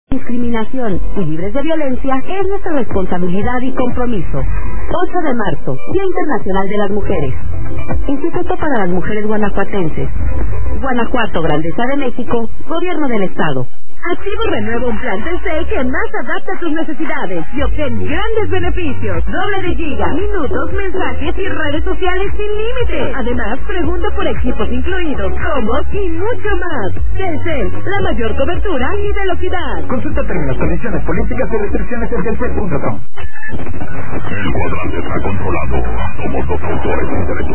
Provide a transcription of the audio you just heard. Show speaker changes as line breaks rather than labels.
Discriminación y libres de violencia es nuestra responsabilidad y compromiso. 8 de marzo, Día Internacional de las Mujeres. Instituto para las Mujeres Guanajuatenses. Guanajuato, Grandeza de México, Gobierno del Estado.
Activo renueva un plan Telcel que más adapta a tus necesidades y obtén grandes beneficios. Doble de giga, minutos, mensajes y redes sociales sin límite. Además, pregunta por equipos incluidos, combos y mucho más. Telcel, la mayor cobertura y velocidad.
Consulta términos, condiciones, políticas y restricciones en telcel.com.
El cuadrante está controlado. Somos los autores intelectuales.